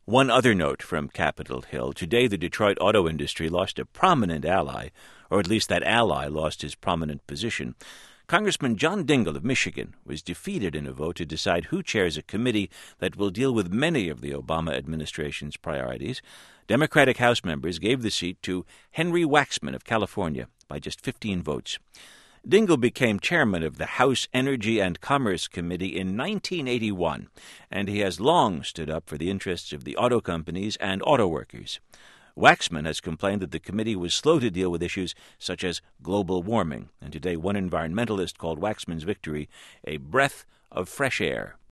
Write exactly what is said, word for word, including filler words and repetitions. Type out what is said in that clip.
One other note from Capitol Hill. Today, the Detroit auto industry lost a prominent ally, or at least that ally lost his prominent position. Congressman John Dingell of Michigan was defeated in a vote to decide who chairs a committee that will deal with many of the Obama administration's priorities. Democratic House members gave the seat to Henry Waxman of California by just fifteen votes. Dingell became chairman of the House Energy and Commerce Committee in nineteen eighty-one, and he has long stood up for the interests of the auto companies and auto workers. Waxman has complained that the committee was slow to deal with issues such as global warming, and today one environmentalist called Waxman's victory a breath of fresh air.